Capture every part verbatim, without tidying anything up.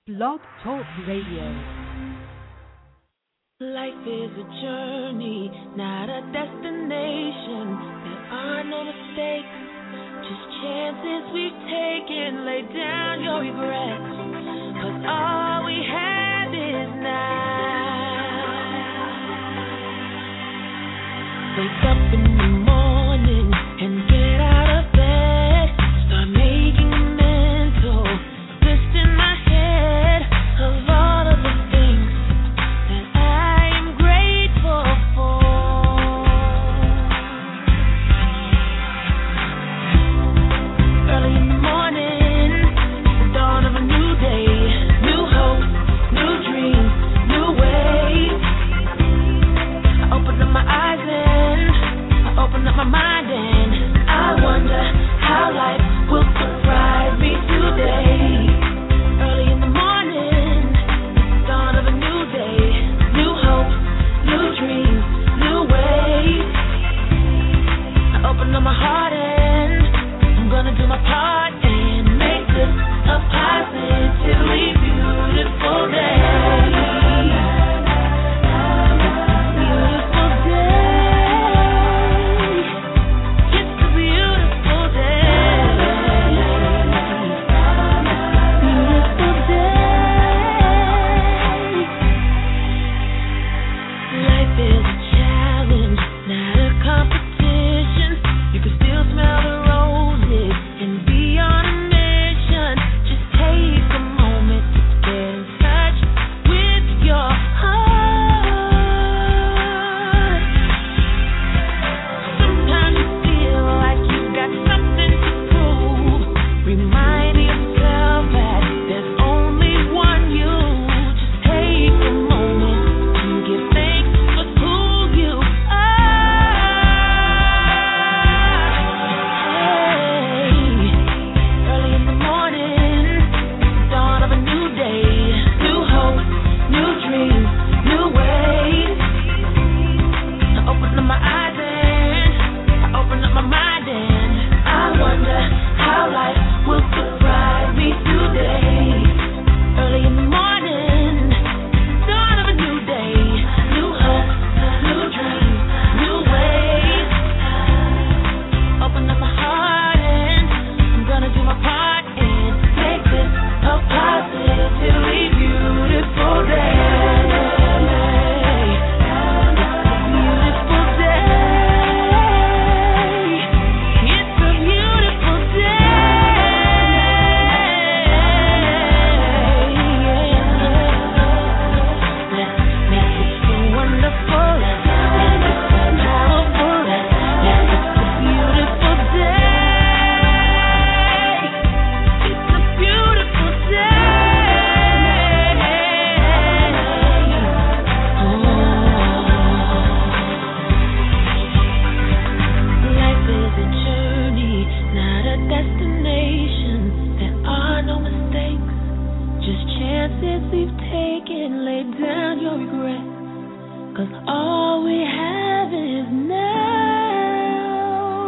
Blog Talk Radio. Life is a journey, not a destination. There are no mistakes, just chances we've taken. Lay down your regrets, 'cause all we have is now. Wake up in the morning and get out of bed. Start making a mental list in my head of all of the things that I am grateful for. Early in the morning, the dawn of a new day, new hope, new dreams, new ways. I open up my eyes and I open up my mind and I wonder how life will surprise me today. Early in the morning, dawn of a new day, new hope, new dreams, new ways. I open up my heart and I'm gonna do my part and make this a positively beautiful day. Beautiful day. It's a beautiful day. Beautiful day. Life is a challenge, not a competition. You can still smell the roses and be on a mission. Just take a moment to get in touch with your heart. Sometimes you feel like you've got something to prove. Remind yourself that there's only one you. Just take a moment to give thanks for who you are. Hey, early in the morning, dawn of a new day, new hope, new dreams, new ways. I open up my eyes and I open up my mind and I wonder how life will surprise me today. Early in the morning, dawn of a new day, new hope, new dreams, new ways. Open up my heart and I'm gonna do my part and make this a positively beautiful day. Beautiful day. It's a beautiful day. Let's make it so wonderful. Let's make it so powerful. Let's make it a beautiful day. It's a beautiful day. Oh. Life is a journey, not a destination. There are no mistakes, just chances we've taken. Lay down your regrets, 'cause all we have is now.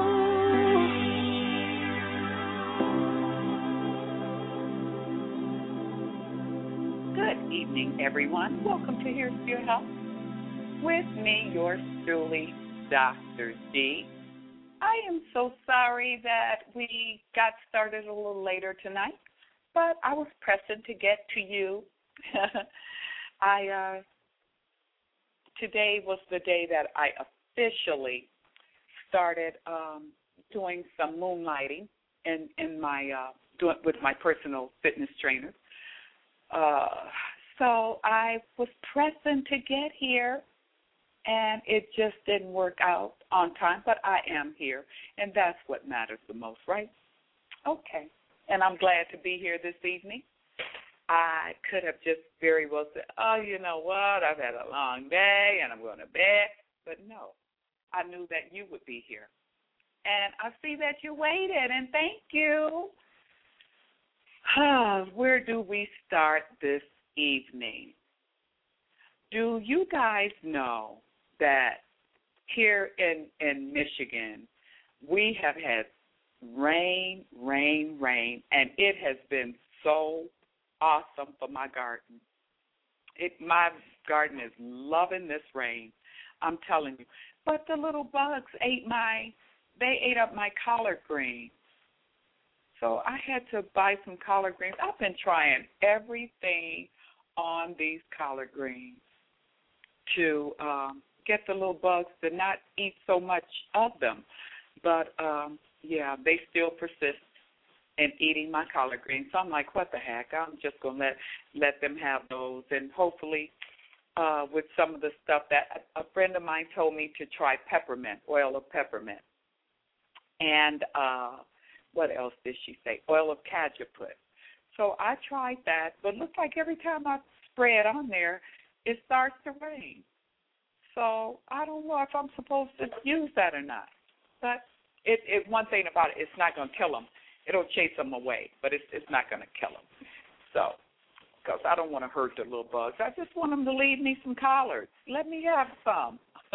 Good evening, everyone. Welcome to Here's Your Health with me, yours truly, Doctor D. I am so sorry that we got started a little later tonight, but I was pressing to get to you. I uh, today was the day that I officially started um, doing some moonlighting in in my uh, doing with my personal fitness trainer. Uh, so I was pressing to get here, and it just didn't work out on time, but I am here, and that's what matters the most, right? Okay, and I'm glad to be here this evening. I could have just very well said, oh, you know what, I've had a long day, and I'm going to bed, but no, I knew that you would be here, and I see that you waited, and thank you. Where do we start this evening? Do you guys know that here in, in Michigan, we have had rain, rain, rain, and it has been so awesome for my garden. It my garden is loving this rain. I'm telling you. But the little bugs ate my they ate up my collard greens. So I had to buy some collard greens. I've been trying everything on these collard greens to um, get the little bugs to not eat so much of them. But, um, yeah, they still persist in eating my collard greens. So I'm like, what the heck? I'm just going to let let them have those. And hopefully uh, with some of the stuff that a friend of mine told me to try peppermint, oil of peppermint. And uh, what else did she say? Oil of cajeput. So I tried that, but it looks like every time I spray it on there, it starts to rain. So I don't know if I'm supposed to use that or not. But it, it one thing about it, it's not going to kill them. It'll chase them away, but it's it's not going to kill them. So, because I don't want to hurt the little bugs. I just want them to leave me some collards. Let me have some.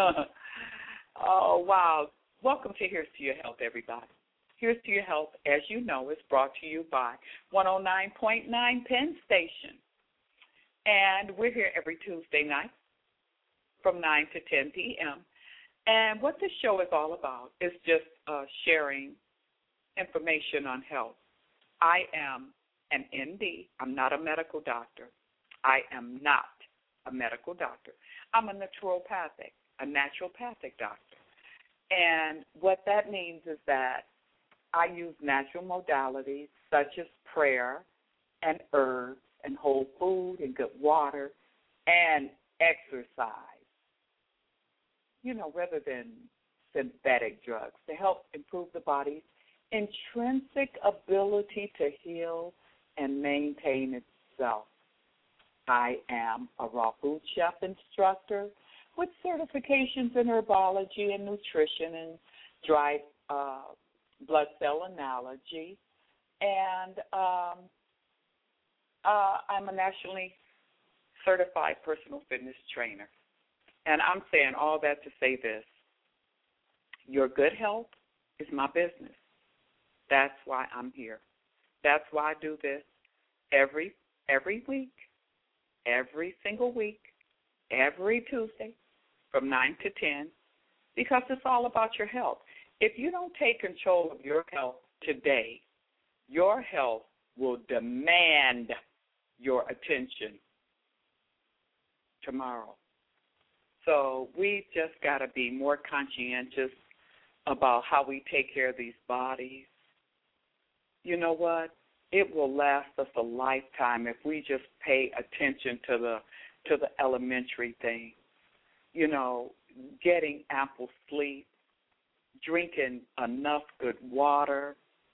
Oh, wow. Welcome to Here's to Your Health, everybody. Here's to Your Health, as you know, is brought to you by one oh nine point nine Penn Station. And we're here every Tuesday night from nine to ten p.m. And what this show is all about is just uh, sharing information on health. I am an N D. I'm not a medical doctor. I am not a medical doctor. I'm a naturopathic, a naturopathic doctor. And what that means is that I use natural modalities such as prayer and herbs and whole food and good water and exercise, you know, rather than synthetic drugs to help improve the body's intrinsic ability to heal and maintain itself. I am a raw food chef instructor with certifications in herbology and nutrition and dried uh, blood cell analogy. And um, uh, I'm a nationally certified personal fitness trainer. And I'm saying all that to say this. Your good health is my business. That's why I'm here. That's why I do this every every week, every single week, every Tuesday from nine to ten, because it's all about your health. If you don't take control of your health today, your health will demand your attention tomorrow. So we just got to be more conscientious about how we take care of these bodies. You know what? It will last us a lifetime if we just pay attention to the to the elementary things. You know, getting ample sleep, drinking enough good water,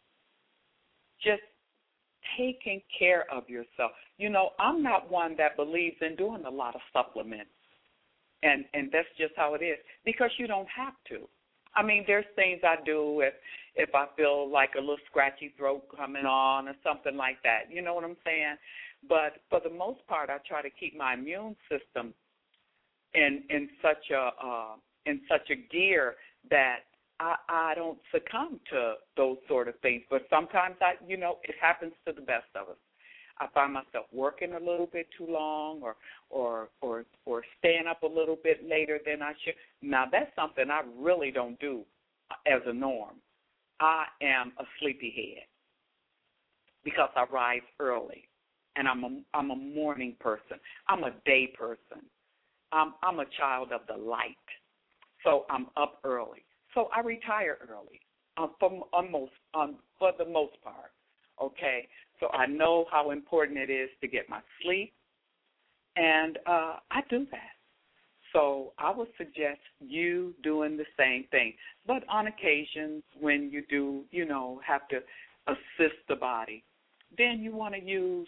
just taking care of yourself. You know, I'm not one that believes in doing a lot of supplements, and, and that's just how it is, because you don't have to. I mean, there's things I do if if I feel like a little scratchy throat coming on or something like that. You know what I'm saying? But for the most part, I try to keep my immune system in in such a uh, in such a gear that I, I don't succumb to those sort of things. But sometimes I, you know, it happens to the best of us. I find myself working a little bit too long, or or or or staying up a little bit later than I should. Now that's something I really don't do as a norm. I am a sleepyhead because I rise early, and I'm a I'm a morning person. I'm a day person. I'm I'm a child of the light, so I'm up early. So I retire early, um, for almost um, for the most part. Okay, so I know how important it is to get my sleep, and uh, I do that. So I would suggest you doing the same thing. But on occasions when you do, you know, have to assist the body, then you want to use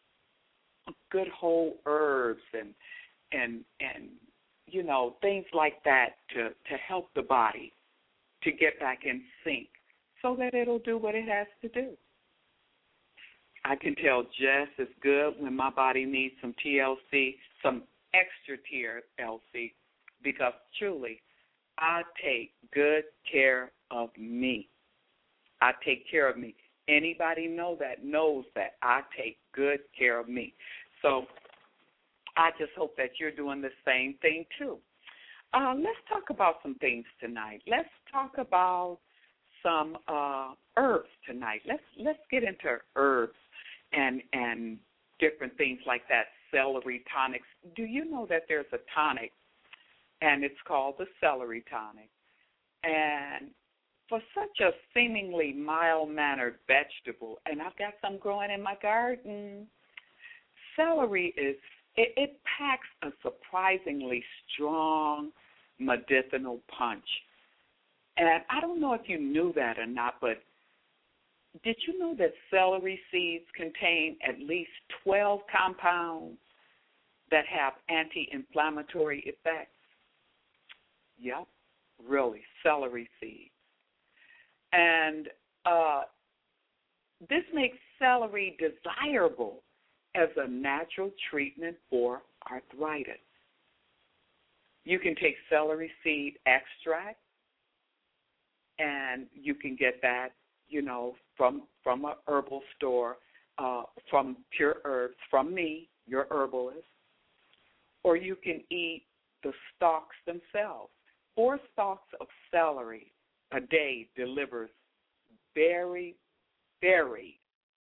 good whole herbs and and and you know, things like that to, to help the body to get back in sync so that it'll do what it has to do. I can tell just as good when my body needs some T L C, some extra T L C, because truly I take good care of me. I take care of me. Anybody know that knows that I take good care of me. So I just hope that you're doing the same thing too. Uh, let's talk about some things tonight. Let's talk about some uh, herbs tonight. Let's let's get into herbs and and different things like that. Celery tonics. Do you know that there's a tonic, and it's called the celery tonic? And for such a seemingly mild-mannered vegetable, and I've got some growing in my garden, celery is, it, it packs a surprisingly strong medicinal punch. And I don't know if you knew that or not, but did you know that celery seeds contain at least twelve compounds that have anti-inflammatory effects? Yep, really, celery seeds. And uh, this makes celery desirable as a natural treatment for arthritis. You can take celery seed extract, and you can get that, you know, from from a herbal store, uh, from Pure Herbs, from me, your herbalist, or you can eat the stalks themselves. Four stalks of celery a day delivers very, very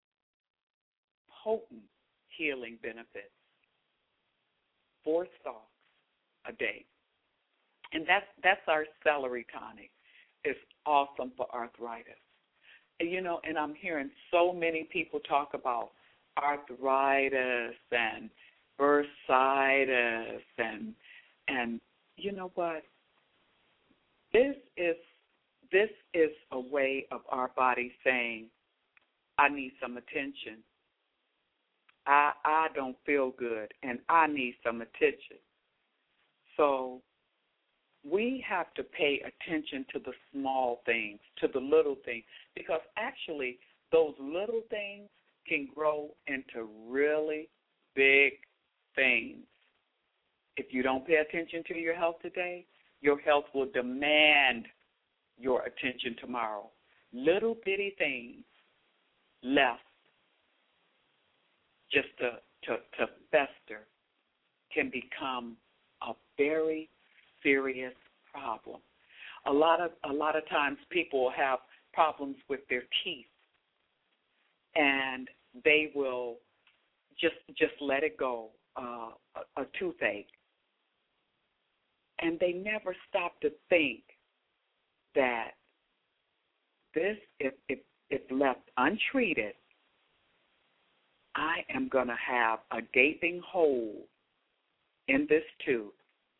potent healing benefits. Four stalks a day. And that's, that's our celery tonic. It's awesome for arthritis. And, you know, and I'm hearing so many people talk about arthritis and bursitis and, and you know what? This is this is a way of our body saying, I need some attention. I I don't feel good, and I need some attention. So we have to pay attention to the small things, to the little things, because actually those little things can grow into really big things. If you don't pay attention to your health today, your health will demand your attention tomorrow. Little bitty things left just to, to, to fester can become a very serious problem. A lot of a lot of times people have problems with their teeth, and they will just just let it go, uh, a, a toothache, and they never stop to think that this, if if, if left untreated, I am going to have a gaping hole in this tooth.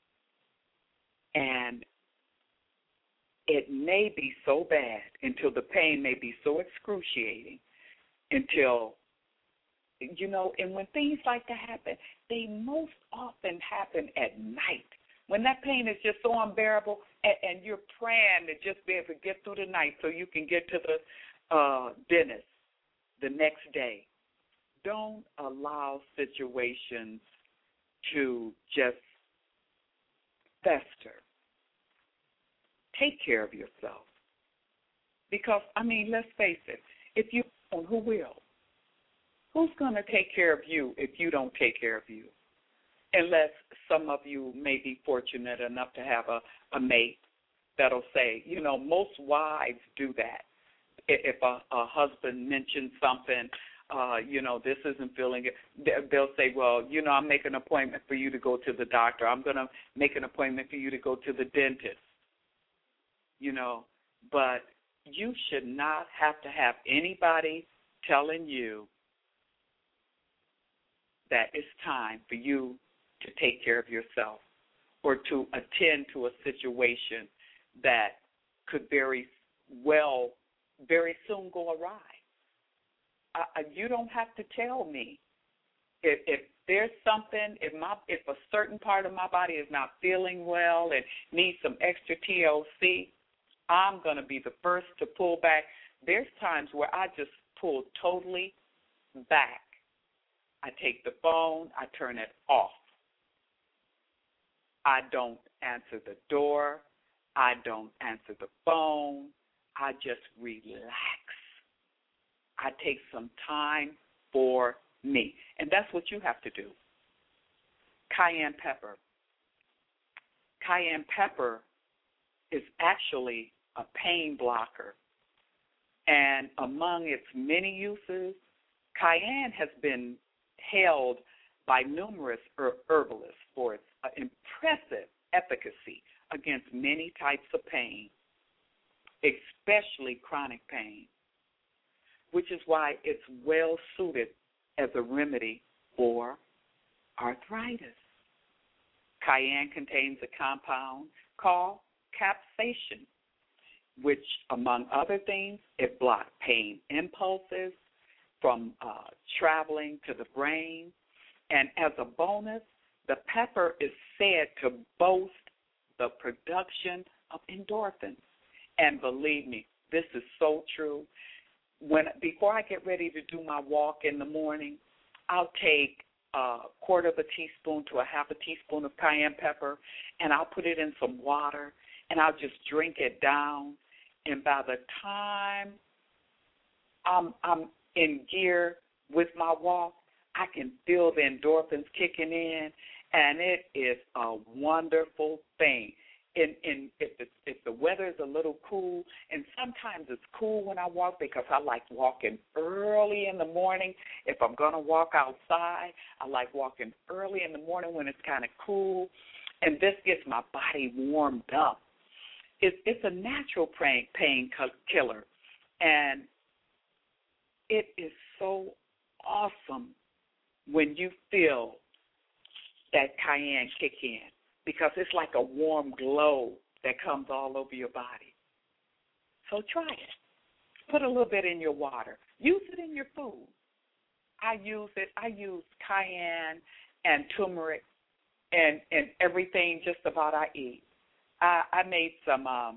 And it may be so bad until the pain may be so excruciating until, you know, and when things like that happen, they most often happen at night. When that pain is just so unbearable and, and you're praying to just be able to get through the night so you can get to the uh, dentist the next day. Don't allow situations to just fester. Take care of yourself. Because, I mean, let's face it, if you don't, who will? Who's going to take care of you if you don't take care of you? Unless some of you may be fortunate enough to have a, a mate that'll say, you know, most wives do that. If a, a husband mentions something, uh, you know, this isn't feeling it, they'll say, well, you know, I'm making an appointment for you to go to the doctor. I'm going to make an appointment for you to go to the dentist. You know, but you should not have to have anybody telling you that it's time for you to take care of yourself or to attend to a situation that could very well, very soon go awry. I, you don't have to tell me. If, if there's something, if my if a certain part of my body is not feeling well and needs some extra T L C, I'm going to be the first to pull back. There's times where I just pull totally back. I take the phone, I turn it off. I don't answer the door. I don't answer the phone. I just relax. I take some time for me. And that's what you have to do. Cayenne pepper. Cayenne pepper is actually a pain blocker. And among its many uses, cayenne has been hailed by numerous herbalists for its uh, impressive efficacy against many types of pain, especially chronic pain, which is why it's well suited as a remedy for arthritis. Cayenne contains a compound called capsaicin, which, among other things, it blocks pain impulses from uh, traveling to the brain. And as a bonus, the pepper is said to boast the production of endorphins. And believe me, this is so true. When before I get ready to do my walk in the morning, I'll take a quarter of a teaspoon to a half a teaspoon of cayenne pepper, and I'll put it in some water, and I'll just drink it down. And by the time I'm, I'm in gear with my walk, I can feel the endorphins kicking in, and it is a wonderful thing. In, in, if, the, if the weather is a little cool, and sometimes it's cool when I walk because I like walking early in the morning. If I'm going to walk outside, I like walking early in the morning when it's kind of cool, and this gets my body warmed up. It, it's a natural pain, pain killer, and it is so awesome when you feel that cayenne kick in, because it's like a warm glow that comes all over your body. So try it. Put a little bit in your water. Use it in your food. I use it. I use cayenne and turmeric and, and everything just about I eat. I, I made some um,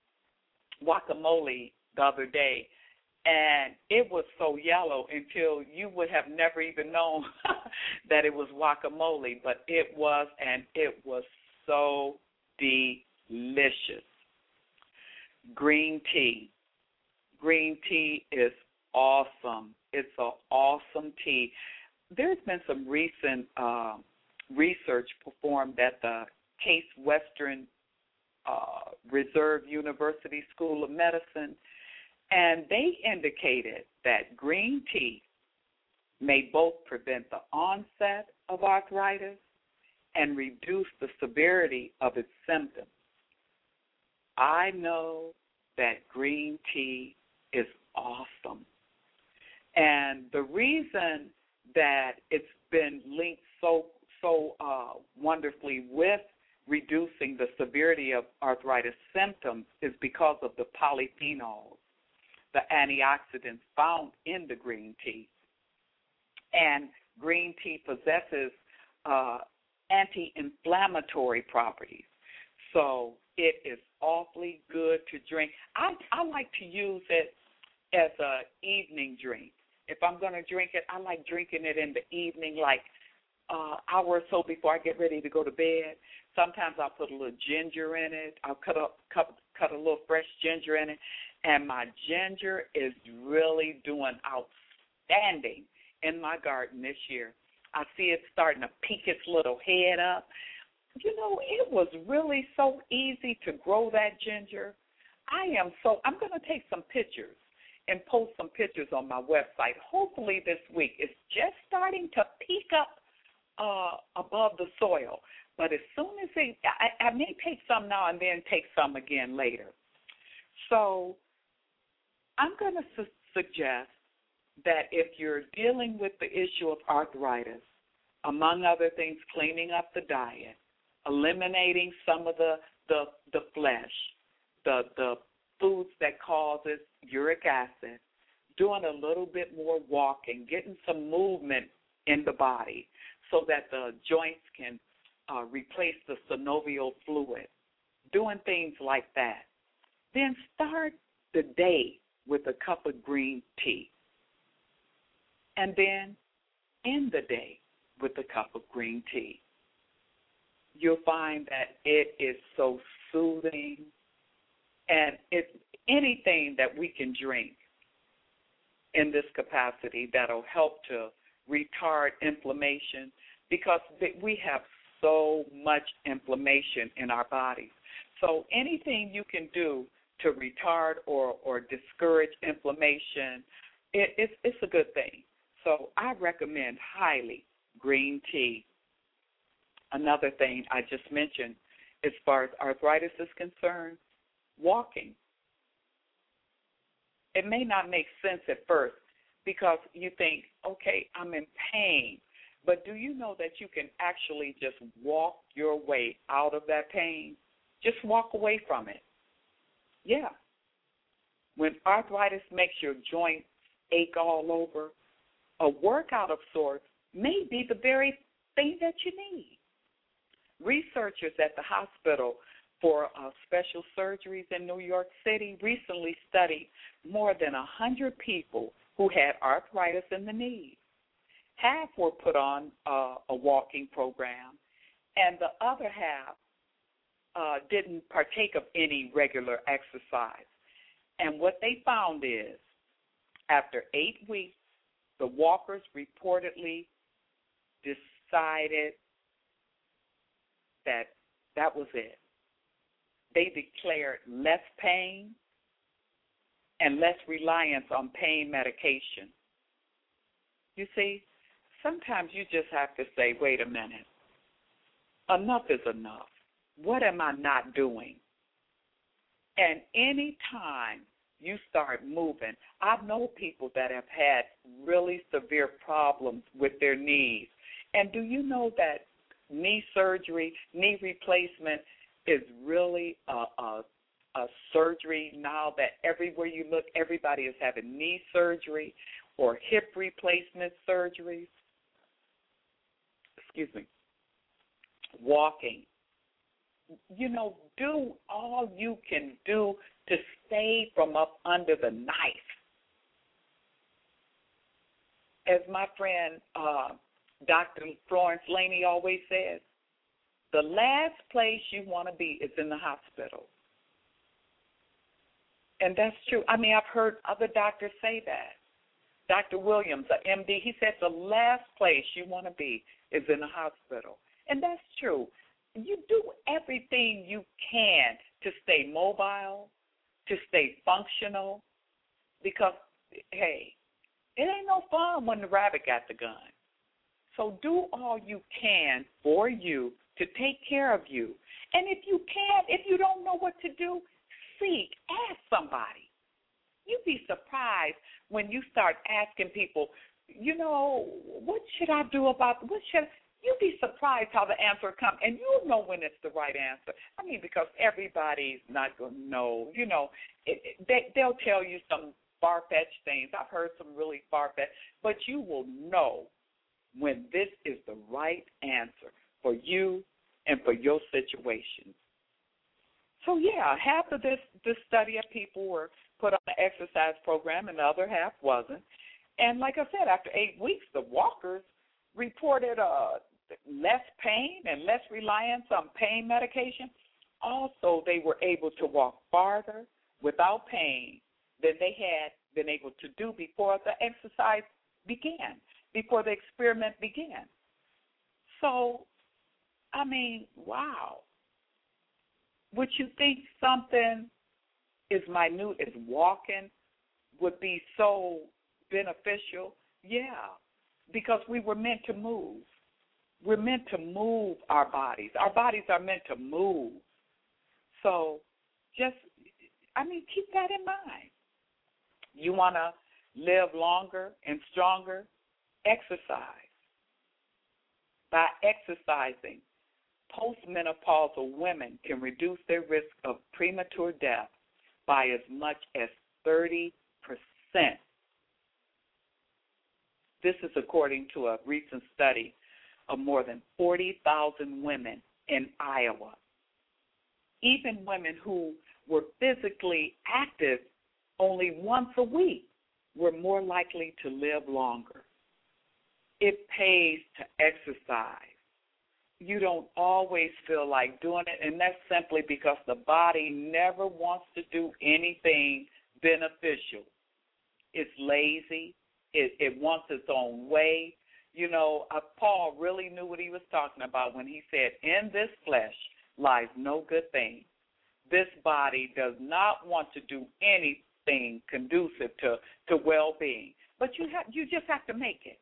guacamole the other day, and it was so yellow until you would have never even known that it was guacamole, but it was, and it was so delicious. Green tea. Green tea is awesome. It's an awesome tea. There's been some recent uh, research performed at the Case Western uh, Reserve University School of Medicine, and they indicated that green tea may both prevent the onset of arthritis and reduce the severity of its symptoms. I know that green tea is awesome. And the reason that it's been linked so so uh, wonderfully with reducing the severity of arthritis symptoms is because of the polyphenols, the antioxidants found in the green tea. And green tea possesses uh, anti-inflammatory properties. So it is awfully good to drink. I, I like to use it as an evening drink. If I'm going to drink it, I like drinking it in the evening, like uh, hour or so before I get ready to go to bed. Sometimes I'll put a little ginger in it. I'll cut up cut, cut a little fresh ginger in it. And my ginger is really doing outstanding in my garden this year. I see it starting to peek its little head up. You know, it was really so easy to grow that ginger. I am so, I'm going to take some pictures and post some pictures on my website, hopefully this week. It's just starting to peek up uh, above the soil. But as soon as it, I, I may take some now and then take some again later. So I'm going to su- suggest that if you're dealing with the issue of arthritis, among other things, cleaning up the diet, eliminating some of the the, the flesh, the the foods that causes uric acid, doing a little bit more walking, getting some movement in the body so that the joints can uh, replace the synovial fluid, doing things like that. Then start the day with a cup of green tea. And then end the day with a cup of green tea. You'll find that it is so soothing, and it's anything that we can drink in this capacity that'll help to retard inflammation, because we have so much inflammation in our bodies. So anything you can do to retard or, or discourage inflammation, it, it's, it's a good thing. So I recommend highly green tea. Another thing I just mentioned, as far as arthritis is concerned, walking. It may not make sense at first because you think, okay, I'm in pain. But do you know that you can actually just walk your way out of that pain? Just walk away from it. Yeah. When arthritis makes your joints ache all over, a workout of sorts may be the very thing that you need. Researchers at the hospital for uh, special surgeries in New York City recently studied more than one hundred people who had arthritis in the knees. Half were put on uh, a walking program, and the other half uh, didn't partake of any regular exercise. And what they found is, after eight weeks, the walkers reportedly decided that that was it. They declared less pain and less reliance on pain medication. You see, sometimes you just have to say, wait a minute, enough is enough. What am I not doing? And any time you start moving, I know people that have had really severe problems with their knees. And do you know that knee surgery, knee replacement is really a, a, a surgery now that everywhere you look, everybody is having knee surgery or hip replacement surgeries? Excuse me. Walking. You know, do all you can do to stay from up under the knife. As my friend uh, Doctor Florence Laney always says, the last place you want to be is in the hospital. And that's true. I mean, I've heard other doctors say that. Doctor Williams, an M D, he said the last place you want to be is in the hospital. And that's true. You do everything you can to stay mobile, to stay functional, because, hey, it ain't no fun when the rabbit got the gun. So do all you can for you to take care of you. And if you can't, if you don't know what to do, seek, ask somebody. You'd be surprised when you start asking people, you know, what should I do about, what should, you'd be surprised how the answer comes, and you'll know when it's the right answer. I mean, because everybody's not going to know, you know, it, it, they, they'll tell you some far-fetched things. I've heard some really far-fetched, but you will know when this is the right answer for you and for your situation. So, yeah, half of this, this study of people were put on an exercise program and the other half wasn't. And like I said, after eight weeks, the walkers reported uh, less pain and less reliance on pain medication. Also, they were able to walk farther without pain than they had been able to do before the exercise began, before the experiment began. So, I mean, wow. Would you think something as minute as walking would be so beneficial? Yeah, because we were meant to move. We're meant to move our bodies. Our bodies are meant to move. So just, I mean, keep that in mind. You want to live longer and stronger? Exercise. By exercising, postmenopausal women can reduce their risk of premature death by as much as thirty percent. This is according to a recent study of more than forty thousand women in Iowa. Even women who were physically active only once a week were more likely to live longer. It pays to exercise. You don't always feel like doing it, and that's simply because the body never wants to do anything beneficial. It's lazy. It, it wants its own way. You know, uh, Paul really knew what he was talking about when he said, in this flesh lies no good thing. This body does not want to do anything conducive to, to well-being. But you have, you just have to make it.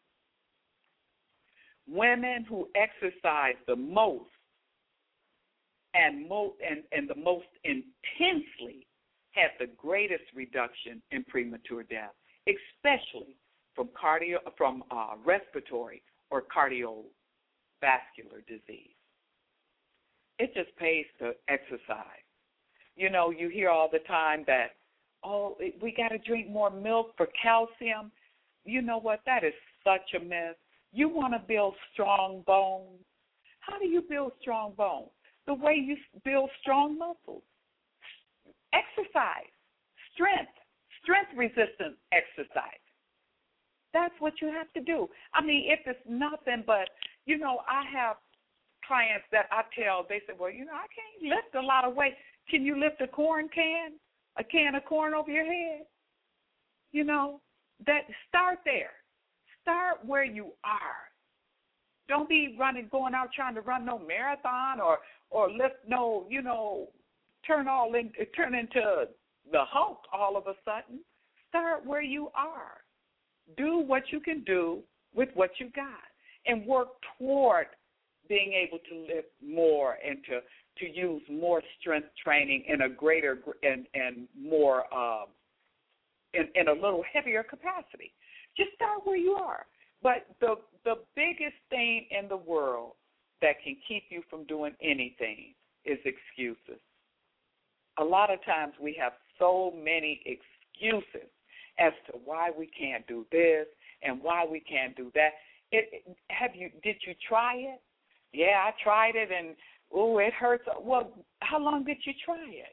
Women who exercise the most and, mo- and, and the most intensely have the greatest reduction in premature death, especially from cardio, from uh, respiratory or cardiovascular disease. It just pays to exercise. You know, you hear all the time that, oh, we got to drink more milk for calcium. You know what? That is such a myth. You want to build strong bones. How do you build strong bones? The way you build strong muscles. Exercise, strength, strength resistance exercise. That's what you have to do. I mean, if it's nothing but, you know, I have clients that I tell, they say, well, you know, I can't lift a lot of weight. Can you lift a corn can, a can of corn over your head? You know, that start there. Start where you are. Don't be running, going out trying to run no marathon or or lift no, you know, turn all in, turn into the Hulk all of a sudden. Start where you are. Do what you can do with what you got, and work toward being able to lift more and to, to use more strength training in a greater and and more um, in, in a little heavier capacity. Just start where you are. But the the biggest thing in the world that can keep you from doing anything is excuses. A lot of times we have so many excuses as to why we can't do this and why we can't do that. It, have you? Did you try it? Yeah, I tried it, and oh, it hurts. Well, how long did you try it?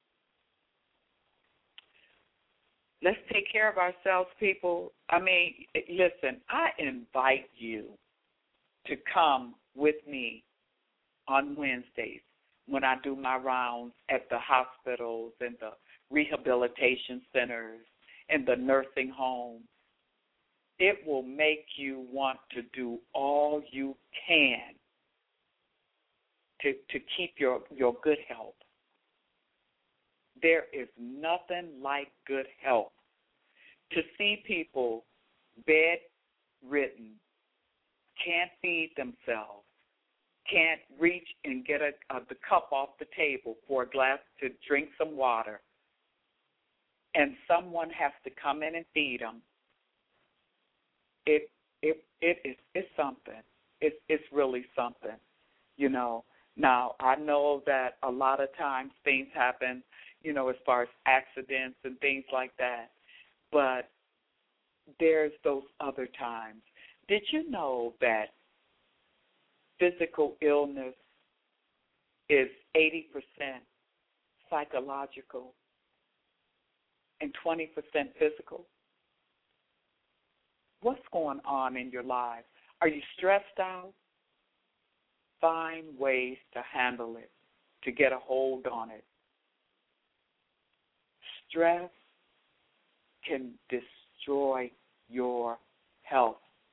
Let's take care of ourselves, people. I mean, listen, I invite you to come with me on Wednesdays when I do my rounds at the hospitals and the rehabilitation centers and the nursing homes. It will make you want to do all you can to, to keep your, your good health. There is nothing like good health. To see people bedridden, can't feed themselves, can't reach and get a, a, the cup off the table for a glass to drink some water, and someone has to come in and feed them. It it it is it's something. It's it's really something, you know. Now I know that a lot of times things happen, you know, as far as accidents and things like that. But there's those other times. Did you know that physical illness is eighty percent psychological and twenty percent physical? What's going on in your life? Are you stressed out? Find ways to handle it, to get a hold on it. Stress can destroy your health.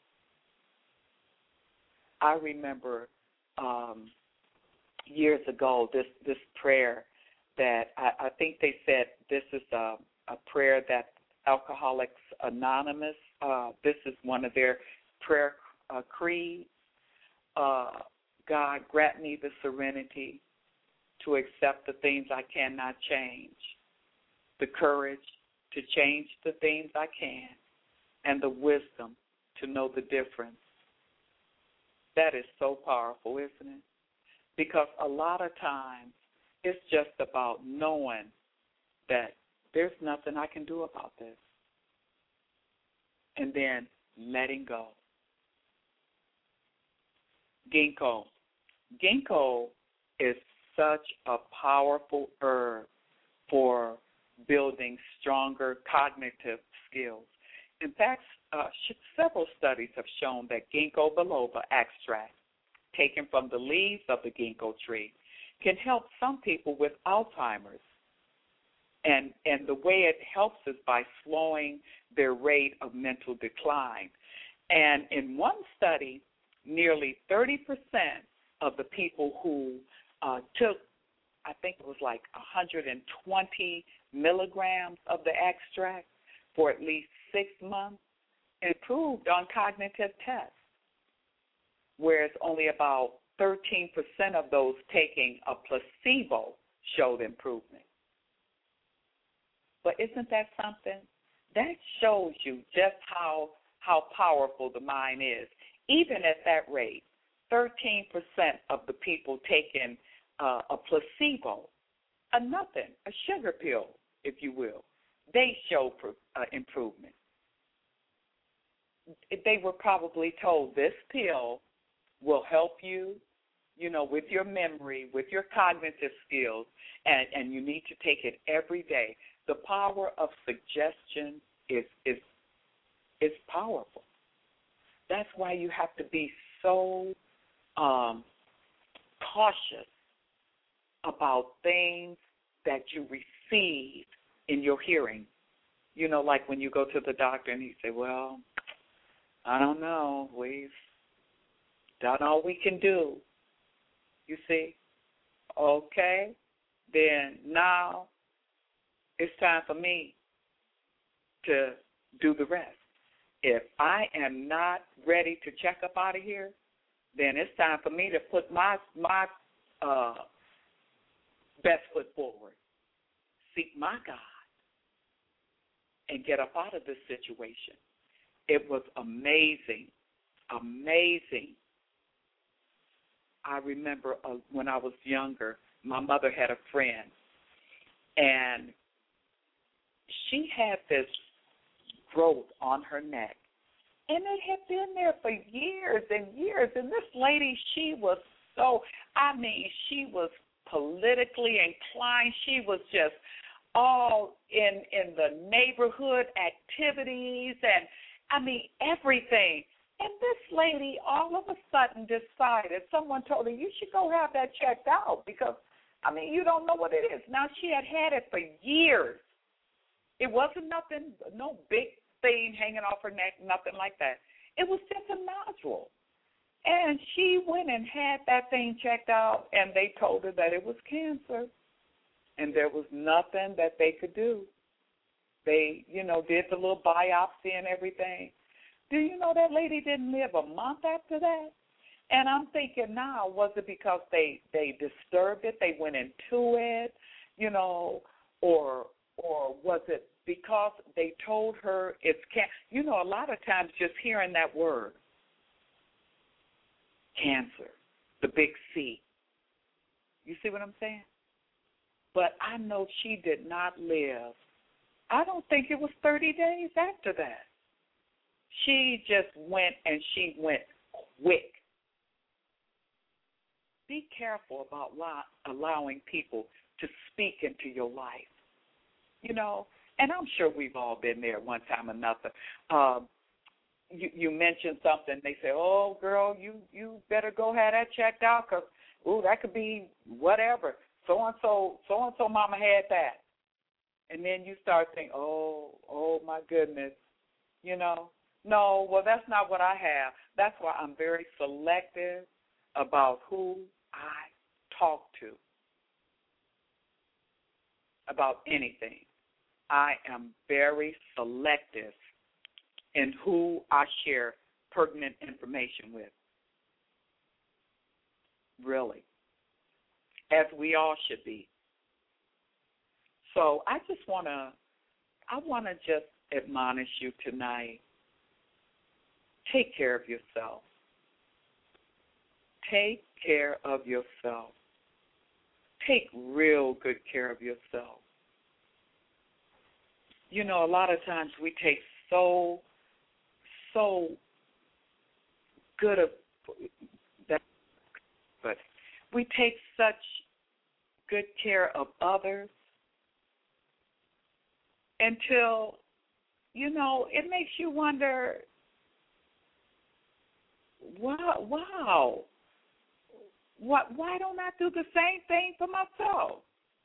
I remember um, years ago this, this prayer that I, I think they said this is a, a prayer that Alcoholics Anonymous, uh, this is one of their prayer uh, creeds. Uh, God, grant me the serenity to accept the things I cannot change, the courage to change the things I can, and the wisdom to know the difference. That is so powerful, isn't it? Because a lot of times it's just about knowing that there's nothing I can do about this, and then letting go. Ginkgo. Ginkgo is such a powerful herb for building stronger cognitive skills. In fact, uh, several studies have shown that ginkgo biloba extract, taken from the leaves of the ginkgo tree, can help some people with Alzheimer's. And, and the way it helps is by slowing their rate of mental decline. And in one study, nearly thirty percent of the people who uh, took, I think it was like one hundred twenty milligrams of the extract for at least six months improved on cognitive tests, whereas only about thirteen percent of those taking a placebo showed improvement. But isn't that something? That shows you just how how powerful the mind is. Even at that rate, thirteen percent of the people taking uh, a placebo, a nothing, a sugar pill, if you will, they show uh, improvement. They were probably told this pill will help you, you know, with your memory, with your cognitive skills, and, and you need to take it every day. The power of suggestion is is is powerful. That's why you have to be so um, cautious about things that you receive in your hearing. You know, like when you go to the doctor and he say, well, I don't know, we've done all we can do. You see? Okay, then now it's time for me to do the rest. If I am not ready to check up out of here, then it's time for me to put my my uh, best foot forward, seek my God, and get up out of this situation. It was amazing, amazing. I remember uh, when I was younger, my mother had a friend, and she had this growth on her neck, and it had been there for years and years. And this lady, she was so, I mean, she was politically inclined. She was just all in in the neighborhood activities and, I mean, everything. And this lady all of a sudden decided, someone told her, you should go have that checked out because, I mean, you don't know what it is. Now, she had had it for years. It wasn't nothing, no big thing hanging off her neck, nothing like that. It was just a nodule. And she went and had that thing checked out, and they told her that it was cancer, and there was nothing that they could do. They, you know, did the little biopsy and everything. Do you know that lady didn't live a month after that? And I'm thinking now, was it because they, they disturbed it, they went into it, you know, or or was it because they told her it's cancer? You know, a lot of times just hearing that word, cancer, the big C. You see what I'm saying? But I know she did not live. I don't think it was thirty days after that. She just went, and she went quick. Be careful about allowing people to speak into your life. You know, and I'm sure we've all been there one time or another. Um, you, you mentioned something, they say, oh, girl, you, you better go have that checked out because, ooh, that could be whatever. So-and-so, so-and-so mama had that. And then you start thinking, oh, oh, my goodness, you know. No, well, that's not what I have. That's why I'm very selective about who I talk to about anything. I am very selective in who I share pertinent information with. Really. As we all should be. So I just want to, I want to just admonish you tonight. Take care of yourself. Take care of yourself. Take real good care of yourself. You know, a lot of times we take so, so good of that, but we take such good care of others until, you know, it makes you wonder, wow, wow, what, why don't I do the same thing for myself?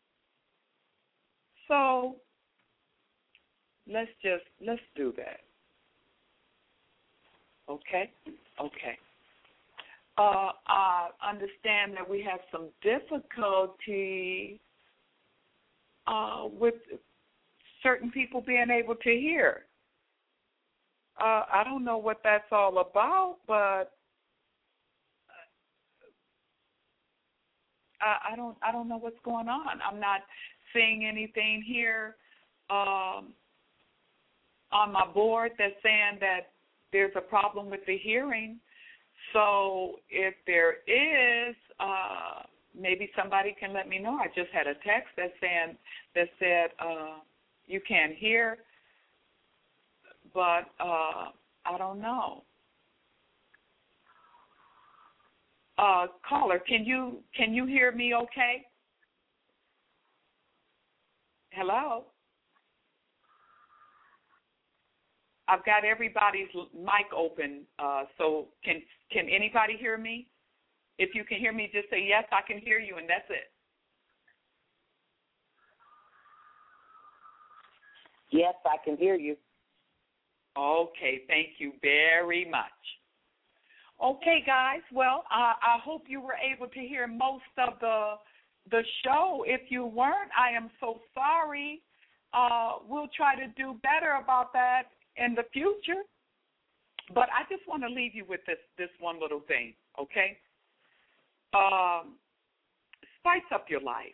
So let's just, let's do that. Okay? Okay. Uh, I understand that we have some difficulty uh, with certain people being able to hear. Uh, I don't know what that's all about, but I, I don't. I don't know what's going on. I'm not seeing anything here um, on my board that's saying that there's a problem with the hearing. So if there is, uh, maybe somebody can let me know. I just had a text that saying that said uh, you can't hear, but uh, I don't know. Uh, caller, can you can you hear me? Okay. Hello. I've got everybody's mic open, uh, so can can anybody hear me? If you can hear me, just say, yes, I can hear you, and that's it. Yes, I can hear you. Okay, thank you very much. Okay, guys, well, uh, I hope you were able to hear most of the the show. If you weren't, I am so sorry. Uh, we'll try to do better about that in the future. But I just want to leave you with this, this one little thing, okay? Um, spice up your life.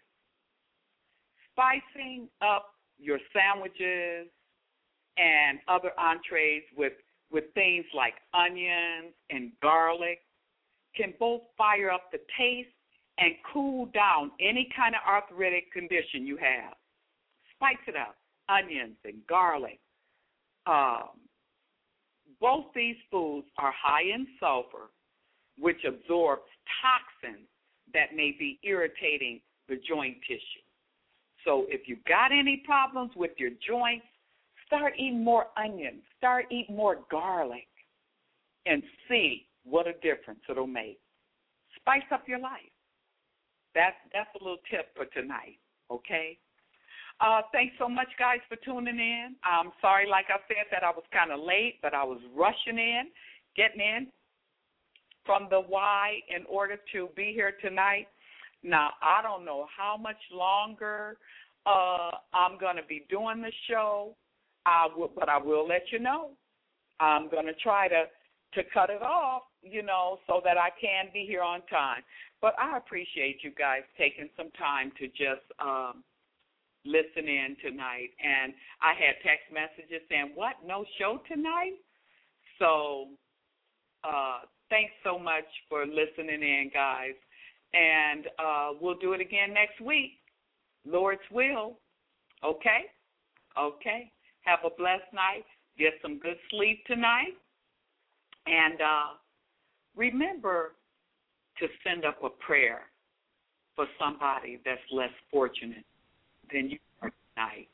Spicing up your sandwiches and other entrees with, with things like onions and garlic can both fire up the taste and cool down any kind of arthritic condition you have. Spice it up, onions and garlic. Um, both these foods are high in sulfur, which absorbs toxins that may be irritating the joint tissue. So if you've got any problems with your joints, start eating more onions, start eating more garlic, and see what a difference it'll make. Spice up your life. That's, that's a little tip for tonight, okay? Uh, thanks so much, guys, for tuning in. I'm sorry, like I said, that I was kind of late, but I was rushing in, getting in from the Y in order to be here tonight. Now, I don't know how much longer uh, I'm going to be doing the show, I will, but I will let you know. I'm going to try to, to cut it off, you know, so that I can be here on time. But I appreciate you guys taking some time to just um, – listen in tonight. And I had text messages saying, what, no show tonight? So uh, thanks so much for listening in, guys. And uh, we'll do it again next week, Lord's will. Okay? Okay. Have a blessed night. Get some good sleep tonight. And uh, remember to send up a prayer for somebody that's less fortunate than you are tonight.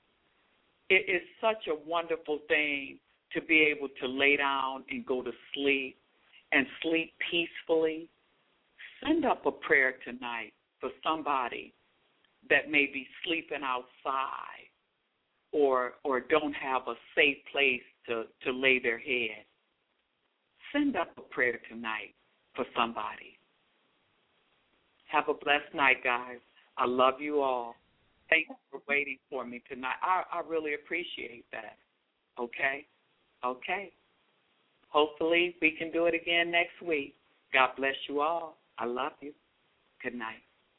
It is such a wonderful thing to be able to lay down and go to sleep and sleep peacefully. Send up a prayer tonight for somebody that may be sleeping outside or or don't have a safe place to, to lay their head. Send up a prayer tonight for somebody. Have a blessed night, guys. I love you all. Thanks for waiting for me tonight. I, I really appreciate that. Okay? Okay. Hopefully we can do it again next week. God bless you all. I love you. Good night.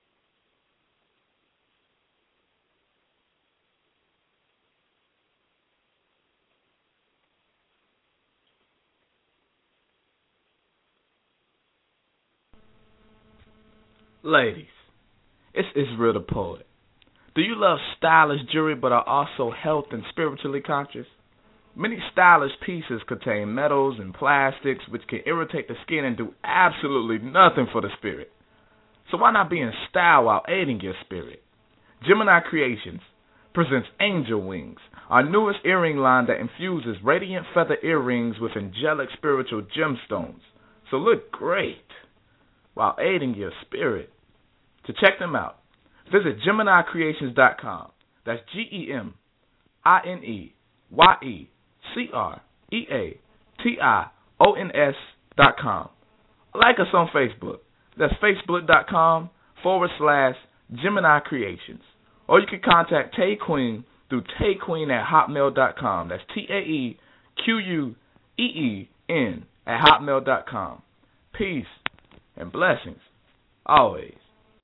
Ladies, it's Israel the Poet. Do you love stylish jewelry but are also health and spiritually conscious? Many stylish pieces contain metals and plastics which can irritate the skin and do absolutely nothing for the spirit. So why not be in style while aiding your spirit? Gemini Creations presents Angel Wings, our newest earring line that infuses radiant feather earrings with angelic spiritual gemstones. So look great while aiding your spirit. To check them out, visit Gemini Creations dot com. That's G E M I N E Y E C R E A T I O N S dot com. Like us on Facebook. That's facebook.com forward slash Gemini Creations. Or you can contact Tay Queen through tayqueen at hotmail dot com. That's T A E Q U E E N at hotmail dot com. Peace and blessings always.